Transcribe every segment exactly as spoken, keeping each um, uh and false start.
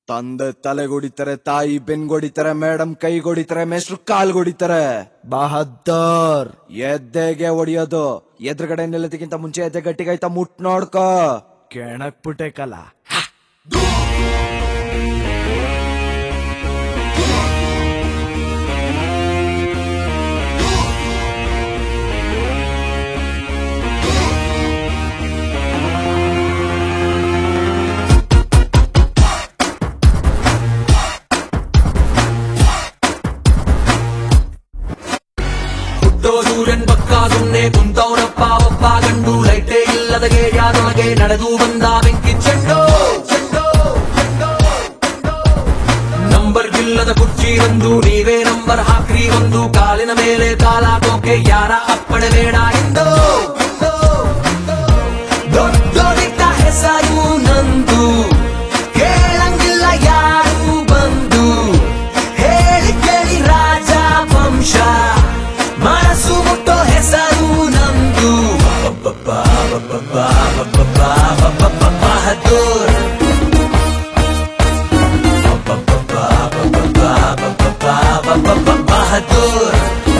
ತಂದೆ ತಲೆಗೊಡಿತಾರೆ, ತಾಯಿ ಬೆನ್ಗೊಡಿತಾರೆ, ಮೇಡಮ್ ಕೈಗೊಡಿತಾರೆ, ಮೇಷ್ಟ್ರು ಕಾಲ್ಗೊಡಿತಾರೆ. ಬಹದ್ದೂರ್ ಎದ್ದೆಗೆ ಹೊಡಿಯೋದು. ಎದುರುಗಡೆ ನಿಲ್ಲದಕ್ಕಿಂತ ಮುಂಚೆ ಎದ್ದೆ ಗಟ್ಟಿಗಾಯ್ತಾ ಮುಟ್ ನೋಡ್ಕೋ. ಕೆಣಕ್ ಪುಟೆ ಕಲ. ಸೂರ್ಯನ್ ಪಕ್ಕ ಸುಮ್ನೆ ಕುಂತವನಪ್ಪ ಒಬ್ಬ ಗಂಡು. ಲೈಟೇ ಇಲ್ಲದ ಗೇಯಾದೊಳಗೆ ನಡೆದು ಬಂದ ಬೆಂಕಿ ಚೆಂಡು. ನಂಬರ್ ಗಿಲ್ಲದ ಕುರ್ಚಿ ಒಂದು, ನೀವೇ ನಂಬರ್ ಹಾಕ್ರಿ ಒಂದು. ಕಾಲಿನ ಮೇಲೆ ಕಾಲಾಕೋಕೆ ಯಾರ ಅಪ್ಪಣೆ ಬೇಡ ಎಂದು. ದೊಡ್ಡೋಡಿದ್ದ ಹೆಸರು ನಂದು, ಕೇಳಂಗಿಲ್ಲ ಯಾರು ಬಂದು. ಹೇಳಿ ಕೇಳಿ ರಾಜ ವಂಶ, ಮನಸ್ಸು ಮುಟ್ಟೋ ಹೆಸರು ನಮ್ದು. ಬಹದ್ದೂರ್ ಬಹದ್ದೂರ್.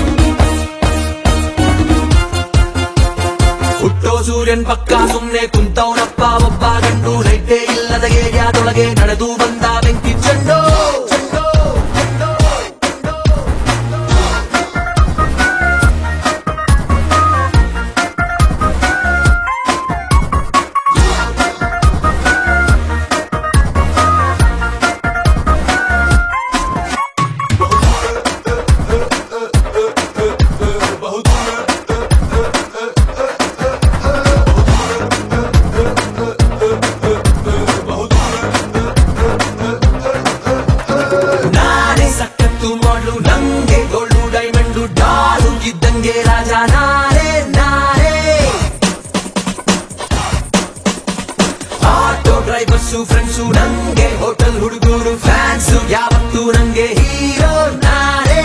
ಹುಟ್ಟೋ ಸೂರ್ಯನ್ ಪಕ್ಕ ಸುಮ್ನೆ ಕುಂತವನಪ್ಪ ಒಬ್ಬ ಗಂಡು. ಲೈಟೇ ಇಲ್ಲದ ಗೇಯಾದೊಳಗೆ ನಡೆದು ಬಂದ ಬೆಂಕಿ ಚೆಂಡು. ನಂಗೆ ಗೋಲ್ಡು ಡೈಮಂಡು ಡಾಲು ಇದ್ದಂಗೆ ರಾಜ ನಾನೇ ನಾನೇ. ಆಟೋ ಡ್ರೈವರ್ಸು ಫ್ರೆಂಡ್ಸು ನಂಗೆ, ಹೋಟೆಲ್ ಹುಡುಗರು ಫ್ಯಾನ್ಸು, ಯಾವತ್ತು ನಂಗೆ ಹೀರೋ ನಾನೇ.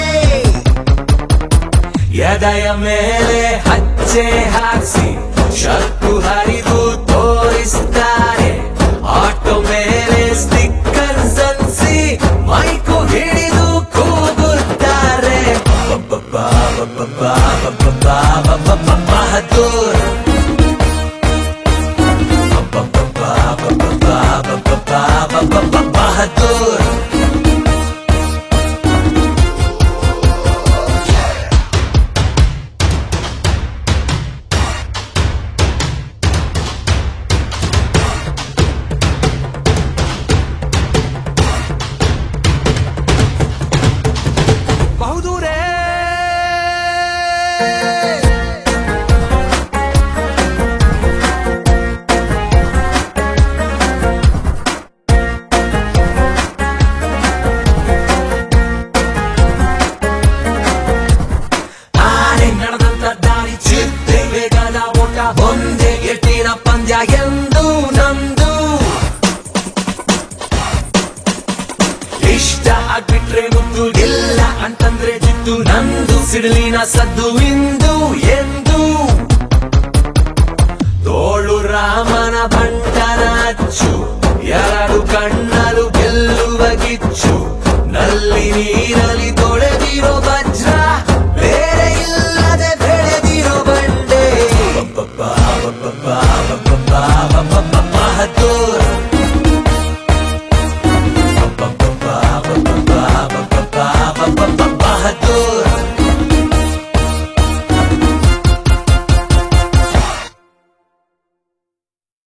ಎದೆಯ ಮೇಲೆ ಹಚ್ಚೆ ಹಾಕ್ಸಿ ಶರ್ಟು ಹರಿದು ತೋರಿಸ್ತಾರೆ. ಆಟೋ ಮೇಲೆ ಸ್ಟಿಕ್ಕರ್ಸ್ ಅನ್ಸಿ ಮೈಕು ಹಿಡಿದು ಕೂಗುತ್ತಾರೆ. ಬಹದ್ದೂರ್ ಬಹದ್ದೂರ್. ಒಂದೇ ಗೆಟ್ಟಿನ ಪಂದ್ಯ ಎಂದು ನಮ್ದು. ಇಷ್ಟ ಆಗ್ಬಿಟ್ರೆ ಮುದ್ದು, ಇಲ್ಲ ಅಂತಂದ್ರೆ ಜಿದ್ದು ನಂದು. ಸಿಡಿಲಿನ ಸದ್ದು ಇಂದು ಎಂದು. ತೋಳು ರಾಮನ ಬಂಟನ ಅಚ್ಚು, ಎರಡು ಕಣ್ಣಲು